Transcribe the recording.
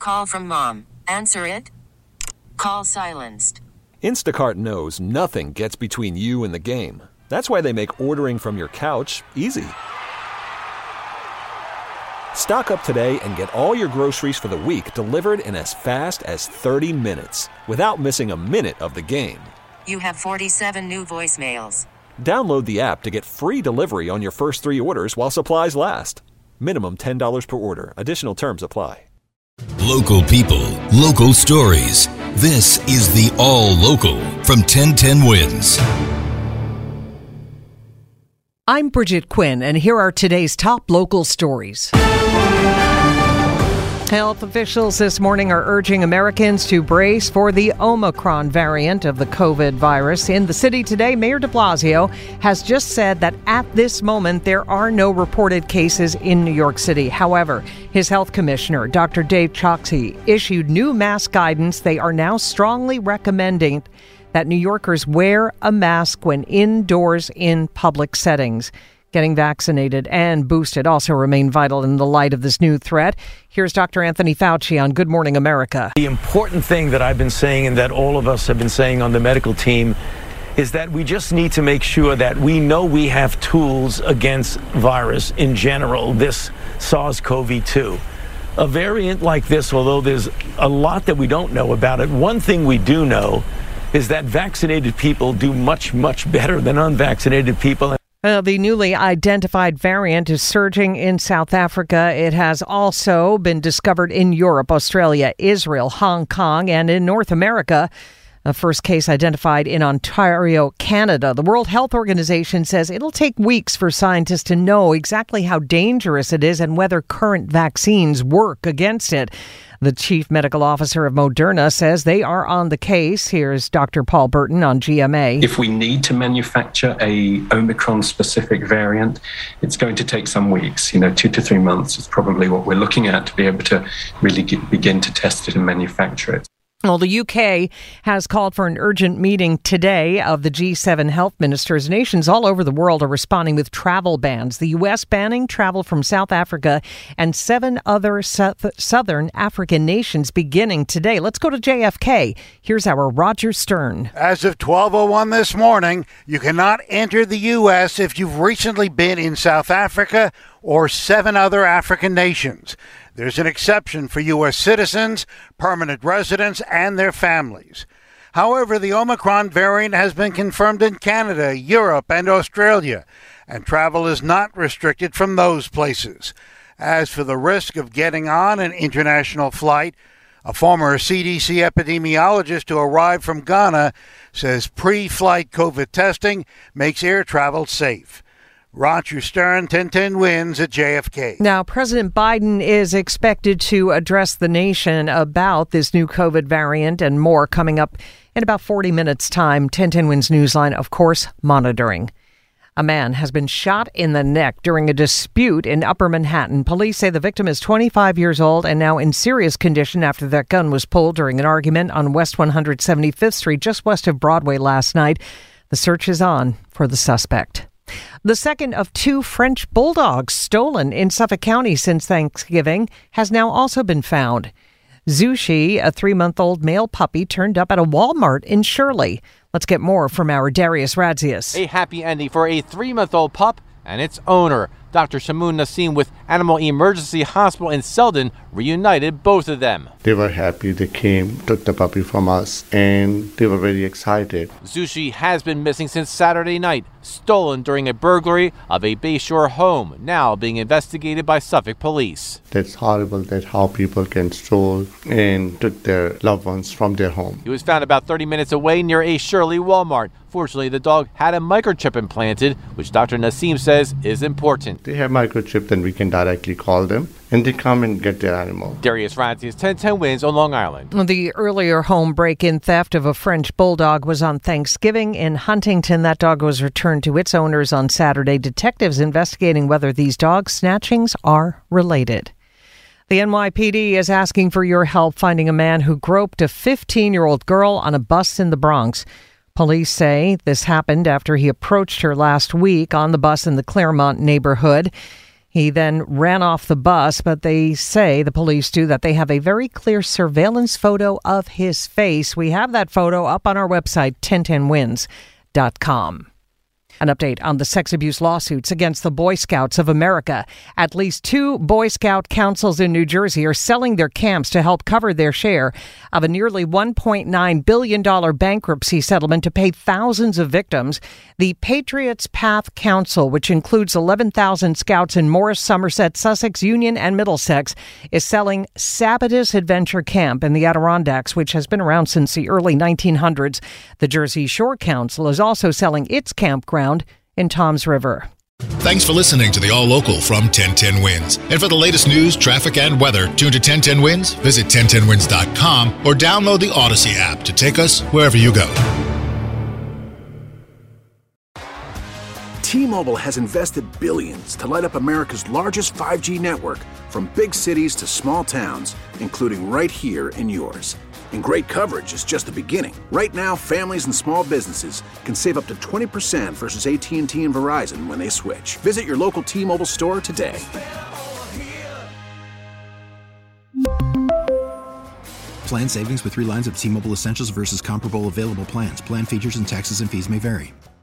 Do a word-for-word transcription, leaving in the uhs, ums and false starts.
Call from mom. Answer it. Call silenced. Instacart knows nothing gets between you and the game. That's why they make ordering from your couch easy. Stock up today and get all your groceries for the week delivered in as fast as thirty minutes without missing a minute of the game. You have forty-seven new voicemails. Download the app to get free delivery on your first three orders while supplies last. Minimum ten dollars per order. Additional terms apply. Local people, local stories. This is the All Local from ten ten Wins. I'm Bridget Quinn, and here are today's top local stories. Health officials this morning are urging Americans to brace for the Omicron variant of the COVID virus. In the city today, Mayor de Blasio has just said that at this moment, there are no reported cases in New York City. However, his health commissioner, Doctor Dave Chokshi, issued new mask guidance. They are now strongly recommending that New Yorkers wear a mask when indoors in public settings. Getting vaccinated and boosted also remain vital in the light of this new threat. Here's Doctor Anthony Fauci on Good Morning America. The important thing that I've been saying and that all of us have been saying on the medical team is that we just need to make sure that we know we have tools against virus in general, this SARS-C o V two. A variant like this, although there's a lot that we don't know about it, one thing we do know is that vaccinated people do much, much better than unvaccinated people. Uh, the newly identified variant is surging in South Africa. It has also been discovered in Europe, Australia, Israel, Hong Kong, and in North America. A first case identified in Ontario, Canada. The World Health Organization says it'll take weeks for scientists to know exactly how dangerous it is and whether current vaccines work against it. The chief medical officer of Moderna says they are on the case. Here's Doctor Paul Burton on G M A. If we need to manufacture a Omicron-specific variant, it's going to take some weeks. You know, two to three months is probably what we're looking at to be able to really get, begin to test it and manufacture it. Well, the U K has called for an urgent meeting today of the G seven health ministers. Nations all over the world are responding with travel bans. The U S banning travel from South Africa and seven other south- southern African nations beginning today. Let's go to J F K. Here's our Roger Stern. As of twelve oh one this morning, you cannot enter the U S if you've recently been in South Africa or seven other African nations. There's an exception for U S citizens, permanent residents, and their families. However, the Omicron variant has been confirmed in Canada, Europe, and Australia, and travel is not restricted from those places. As for the risk of getting on an international flight, a former C D C epidemiologist who arrived from Ghana says pre-flight COVID testing makes air travel safe. Roger Stern, ten ten Wins at J F K. Now, President Biden is expected to address the nation about this new COVID variant and more coming up in about forty minutes' time. ten ten Wins Newsline, of course, monitoring. A man has been shot in the neck during a dispute in Upper Manhattan. Police say the victim is twenty-five years old and now in serious condition after that gun was pulled during an argument on West one hundred seventy-fifth Street, just west of Broadway last night. The search is on for the suspect. The second of two French bulldogs stolen in Suffolk County since Thanksgiving has now also been found. Zushi, a three-month-old male puppy, turned up at a Walmart in Shirley. Let's get more from our Darius Radzius. A happy ending for a three-month-old pup and its owner. Doctor Shamoun Nassim with Animal Emergency Hospital in Selden reunited both of them. They were happy. They came, took the puppy from us, and they were very excited. Zushi has been missing since Saturday night, stolen during a burglary of a Bayshore home, now being investigated by Suffolk police. That's horrible that how people can steal and took their loved ones from their home. He was found about thirty minutes away near a Shirley Walmart. Fortunately, the dog had a microchip implanted, which Doctor Nassim says is important. They have microchip, then we can directly call them, and they come and get their animal. Darius Radzius, ten ten Wins on Long Island. The earlier home break-in theft of a French bulldog was on Thanksgiving in Huntington. That dog was returned to its owners on Saturday. Detectives investigating whether these dog snatchings are related. The N Y P D is asking for your help finding a man who groped a fifteen-year-old girl on a bus in the Bronx. Police say this happened after he approached her last week on the bus in the Claremont neighborhood. He then ran off the bus, but they say, the police do, that they have a very clear surveillance photo of his face. We have that photo up on our website, ten ten wins dot com. An update on the sex abuse lawsuits against the Boy Scouts of America. At least two Boy Scout councils in New Jersey are selling their camps to help cover their share of a nearly one point nine billion dollars bankruptcy settlement to pay thousands of victims. The Patriots Path Council, which includes eleven thousand scouts in Morris, Somerset, Sussex, Union, and Middlesex, is selling Sabatis Adventure Camp in the Adirondacks, which has been around since the early nineteen hundreds. The Jersey Shore Council is also selling its campground in Toms River. Thanks for listening to the All Local from ten ten Wins. And for the latest news, traffic, and weather, tune to ten ten Wins, visit ten ten wins dot com, or download the Odyssey app to take us wherever you go. T-Mobile has invested billions to light up America's largest five G network, from big cities to small towns, including right here in yours. And great coverage is just the beginning. Right now, families and small businesses can save up to twenty percent versus A T and T and Verizon when they switch. Visit your local T-Mobile store today. Plan savings with three lines of T-Mobile Essentials versus comparable available plans. Plan features and taxes and fees may vary.